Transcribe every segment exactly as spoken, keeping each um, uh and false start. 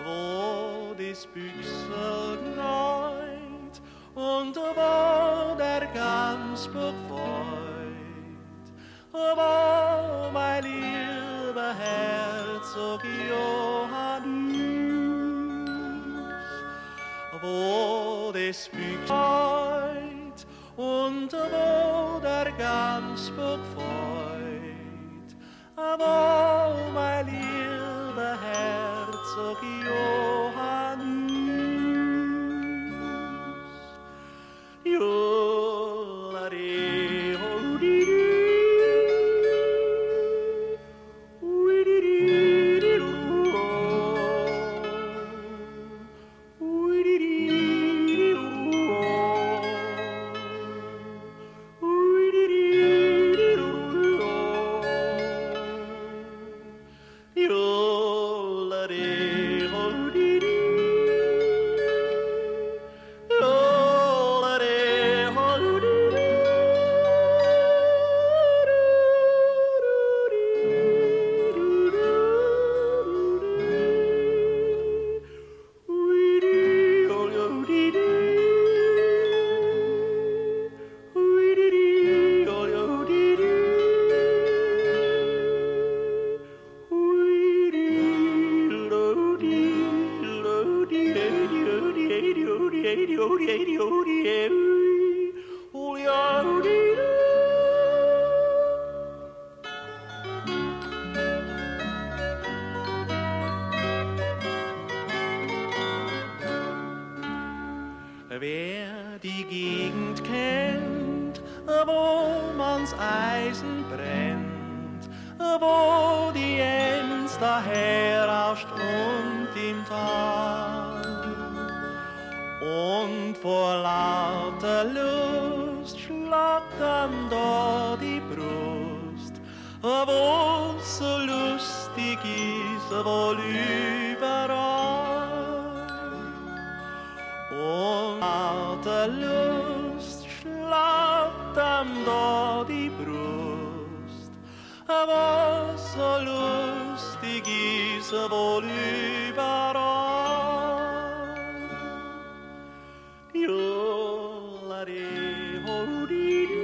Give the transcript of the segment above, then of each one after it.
wo das Büchsel gneut und wo der Gamsburg feut, wo mein lieber Herzog Johannes, wo das Büchsel gneut und wo der Gamsburg feut, wo mein lieber Herzog Johannes. Wer die Gegend kennt, wo man's Eisen brennt, wo die Enns daherrauscht und im Tal, und vor lauter Lust schlagt dann da die Brust, wo so lustig ist wohl überall. Und lauter Lust schlagt dann da die Brust, was so lustig ist wohl überall. Jollare, hollidi,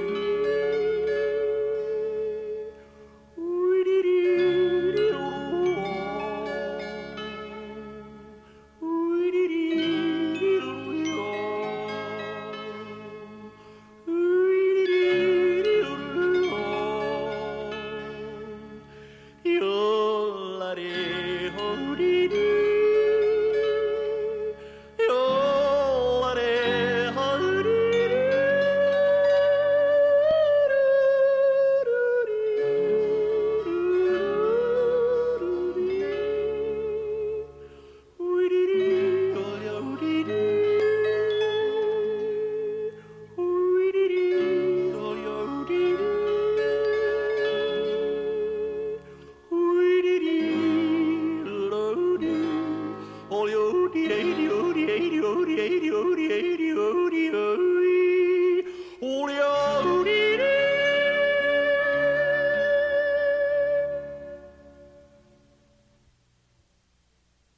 oh,